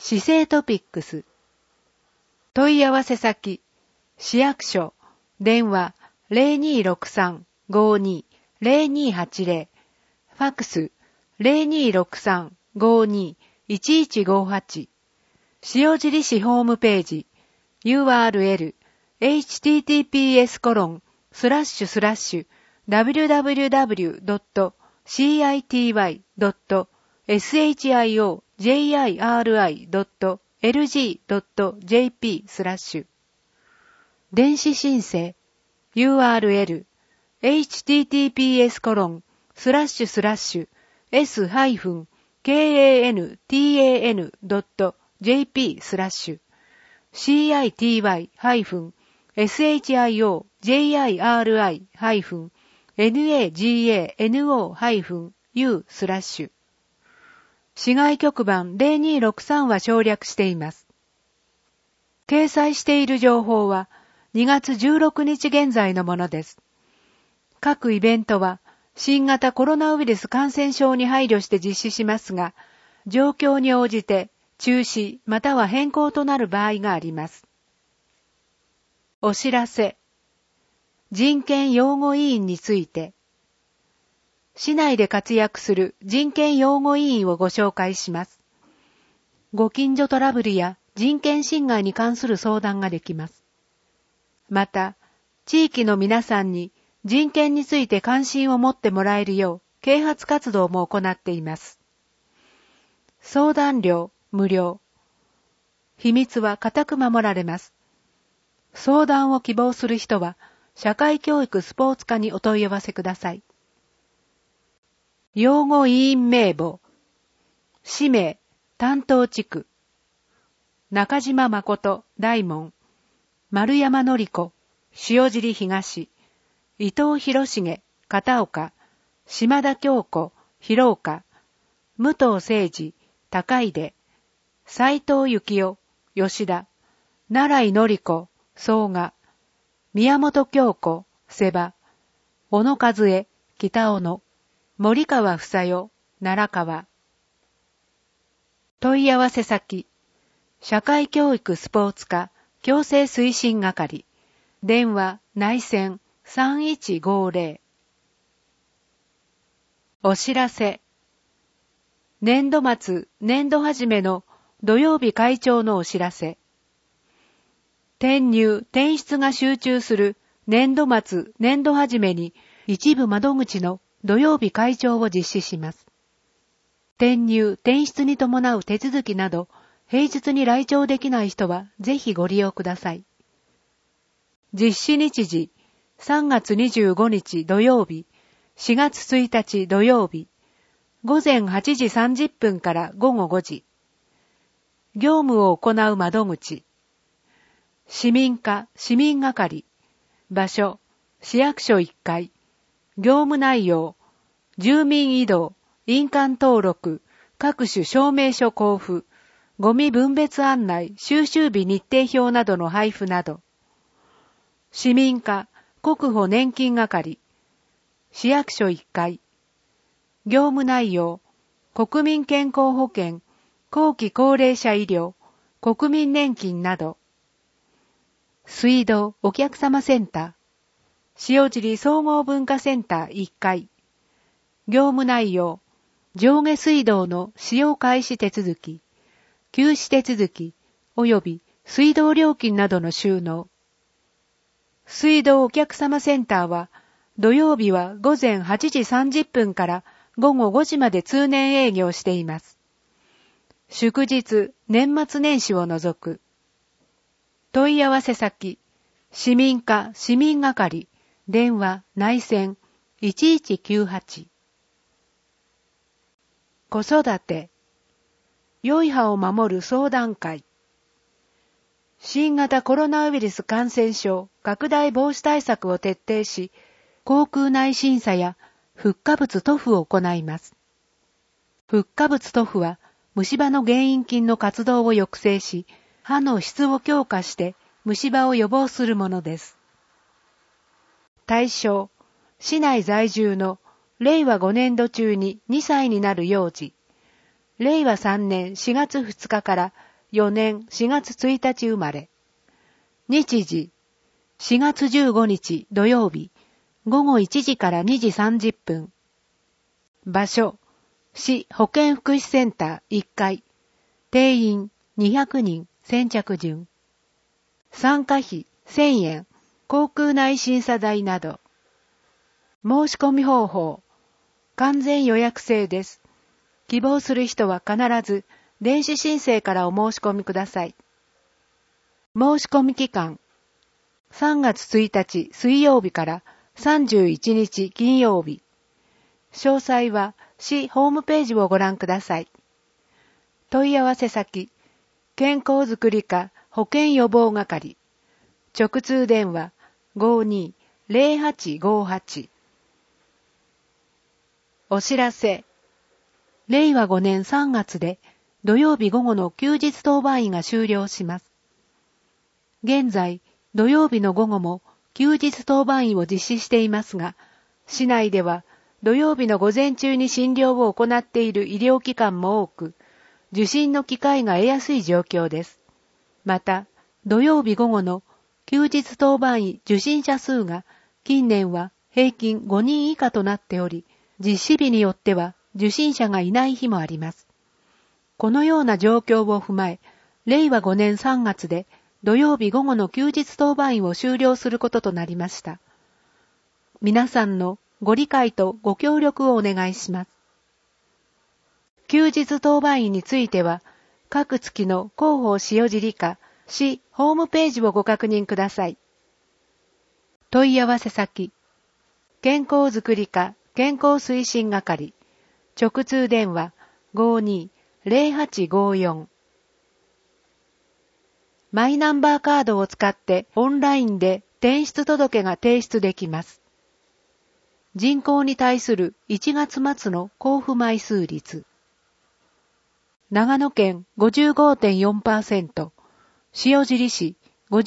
市政トピックス。問い合わせ先、市役所、電話 0263-52-0280、ファックス 0263-52-1158、塩尻市ホームページ、URL https://www.city.shiri.lg.jp/ 電子申請 URL https://s-kantan.jp/ city-shiri-nagano-u/ 市外局番0263は省略しています。掲載している情報は2月16日現在のものです。各イベントは新型コロナウイルス感染症に配慮して実施しますが、状況に応じて中止または変更となる場合があります。お知らせ。人権擁護委員について。市内で活躍する人権擁護委員をご紹介します。ご近所トラブルや人権侵害に関する相談ができます。また、地域の皆さんに人権について関心を持ってもらえるよう啓発活動も行っています。相談料無料。秘密は固く守られます。相談を希望する人は社会教育スポーツ課にお問い合わせください。擁護委員名簿。氏名、担当地区。中島誠、大門。丸山典子、塩尻東。伊藤博重、片岡。島田京子、広岡。武藤誠治、高出。斉藤幸夫、吉田。奈良井典子、総賀。宮本京子、瀬場。小野和恵、北小野。森川房代、奈良川。問い合わせ先、社会教育スポーツ課強制推進係、電話内線3150。お知らせ。年度末、年度始めの土曜日会長のお知らせ。転入・転出が集中する年度末、年度始めに一部窓口の土曜日会長を実施します。転入・転出に伴う手続きなど、平日に来庁できない人はぜひご利用ください。実施日時、3月25日土曜日、4月1日土曜日、午前8時30分から午後5時。業務を行う窓口、市民課・市民係、場所、市役所1階、業務内容、住民移動、印鑑登録、各種証明書交付、ゴミ分別案内、収集日日程表などの配布など。市民課、国保年金係、市役所1階。業務内容、国民健康保険、後期高齢者医療、国民年金など。水道お客様センター、塩尻総合文化センター1階。業務内容、上下水道の使用開始手続き、休止手続き、及び水道料金などの収納。水道お客様センターは、土曜日は午前8時30分から午後5時まで通年営業しています。祝日、年末年始を除く。問い合わせ先、市民課・市民係、電話内線1198。子育て、良い歯を守る相談会。新型コロナウイルス感染症拡大防止対策を徹底し、口腔内審査やフッ化物塗布を行います。フッ化物塗布は虫歯の原因菌の活動を抑制し、歯の質を強化して虫歯を予防するものです。対象、市内在住の令和5年度中に2歳になる幼児、令和3年4月2日から 4年4月1日生まれ。日時、4月15日土曜日、午後1時から2時30分。場所、市保健福祉センター1階。定員200人先着順。参加費1000円、航空内審査代など。申し込み方法、完全予約制です。希望する人は必ず電子申請からお申し込みください。申し込み期間、3月1日水曜日から31日金曜日。詳細は市ホームページをご覧ください。問い合わせ先、健康づくり課保健予防係。直通電話 52-0858。お知らせ。令和5年3月で土曜日午後の休日当番員が終了します。現在、土曜日の午後も休日当番員を実施していますが、市内では土曜日の午前中に診療を行っている医療機関も多く、受診の機会が得やすい状況です。また、土曜日午後の休日当番医受診者数が近年は平均5人以下となっており、実施日によっては受診者がいない日もあります。このような状況を踏まえ、令和5年3月で土曜日午後の休日当番医を終了することとなりました。皆さんのご理解とご協力をお願いします。休日当番医については、各月の広報塩尻課市ホームページをご確認ください。問い合わせ先、健康づくり課健康推進係、直通電話 52-0854。マイナンバーカードを使ってオンラインで転出届が提出できます。人口に対する1月末の交付枚数率。長野県 55.4%、塩尻市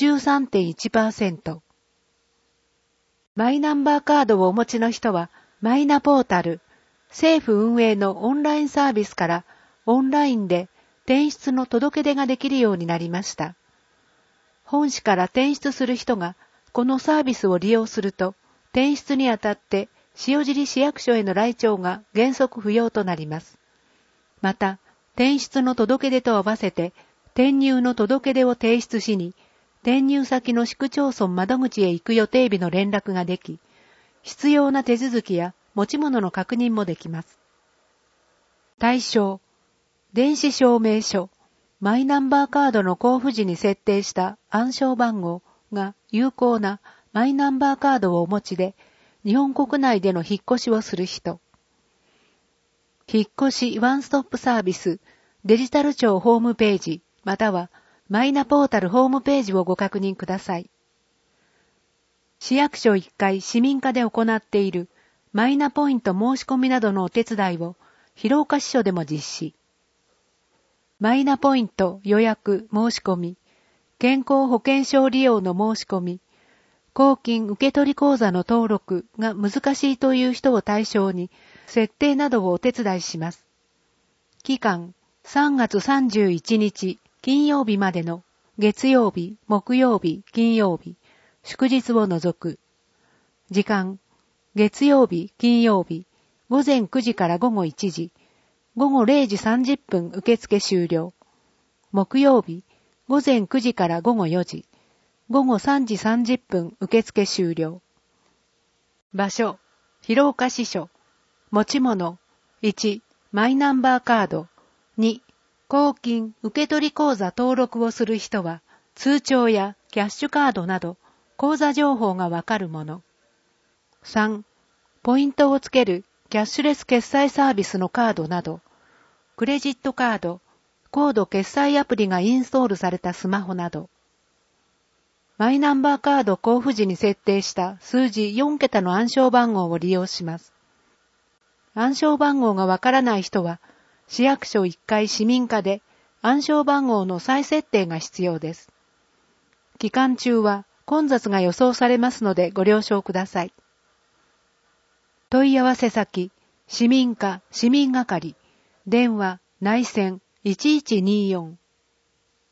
53.1%。マイナンバーカードをお持ちの人は、マイナポータル、政府運営のオンラインサービスからオンラインで転出の届け出ができるようになりました。本市から転出する人がこのサービスを利用すると、転出にあたって塩尻市役所への来庁が原則不要となります。また、転出の届け出と合わせて、転入の届け出を提出しに、転入先の市区町村窓口へ行く予定日の連絡ができ、必要な手続きや持ち物の確認もできます。対象、電子証明書、マイナンバーカードの交付時に設定した暗証番号が有効なマイナンバーカードをお持ちで、日本国内での引っ越しをする人。引っ越しワンストップサービス、デジタル庁ホームページ、またはマイナポータルホームページをご確認ください。市役所1階市民課で行っているマイナポイント申し込みなどのお手伝いを広岡支所でも実施。マイナポイント予約申し込み、健康保険証利用の申し込み、公金受取口座の登録が難しいという人を対象に設定などをお手伝いします。期間3月31日金曜日までの月曜日、木曜日、金曜日、祝日を除く。時間、月曜日、金曜日、午前9時から午後1時、午後0時30分受付終了。木曜日、午前9時から午後4時、午後3時30分受付終了。場所、広岡支所。持ち物、1、マイナンバーカード、2、公金受取口座登録をする人は、通帳やキャッシュカードなど、口座情報がわかるもの。3、ポイントをつけるキャッシュレス決済サービスのカードなど、クレジットカード、コード決済アプリがインストールされたスマホなど、マイナンバーカード交付時に設定した数字4桁の暗証番号を利用します。暗証番号がわからない人は、市役所1階市民課で暗証番号の再設定が必要です。期間中は混雑が予想されますのでご了承ください。問い合わせ先、市民課市民係、電話内線1124。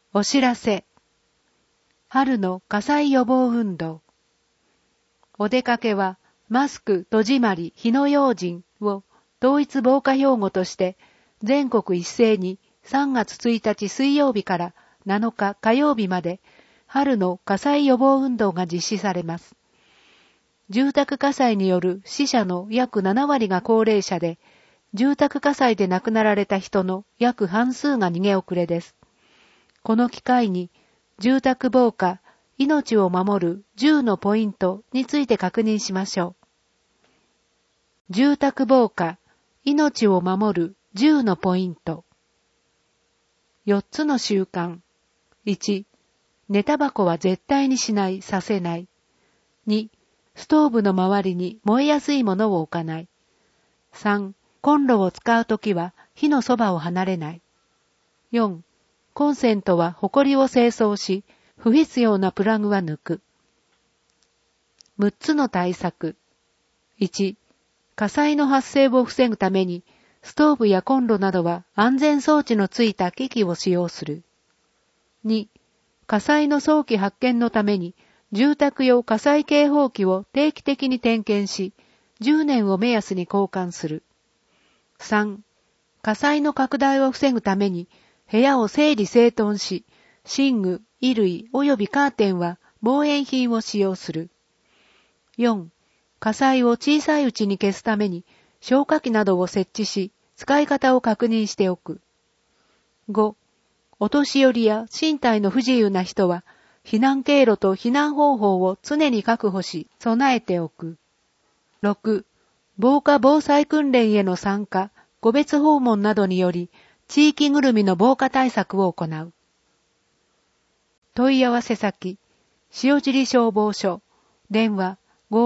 お知らせ。春の火災予防運動。お出かけはマスク、戸締まり、火の用心を統一防火標語として全国一斉に3月1日水曜日から7日火曜日まで春の火災予防運動が実施されます。住宅火災による死者の約7割が高齢者で、住宅火災で亡くなられた人の約半数が逃げ遅れです。この機会に住宅防火、命を守る10のポイントについて確認しましょう。住宅防火、命を守る10のポイント。4つの習慣。1、寝タバコは絶対にしない、させない。2、ストーブの周りに燃えやすいものを置かない。3、コンロを使うときは火のそばを離れない。4、コンセントはホコリを清掃し、不必要なプラグは抜く。6つの対策。1、火災の発生を防ぐために、ストーブやコンロなどは安全装置のついた機器を使用する。2、火災の早期発見のために、住宅用火災警報器を定期的に点検し、10年を目安に交換する。3、火災の拡大を防ぐために、部屋を整理整頓し、寝具、衣類及びカーテンは防煙品を使用する。4、火災を小さいうちに消すために消火器などを設置し、使い方を確認しておく。5、お年寄りや身体の不自由な人は、避難経路と避難方法を常に確保し、備えておく。6、防火防災訓練への参加、個別訪問などにより、地域ぐるみの防火対策を行う。問い合わせ先、塩尻消防署、電話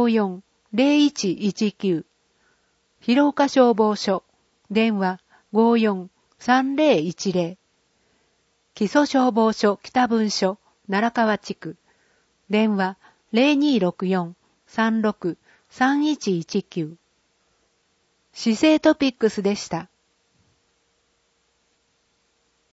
54-0119。広岡消防署、電話 54-3010。木曽消防署北分署、奈良川地区、電話 0264-36-3119。市政トピックスでした。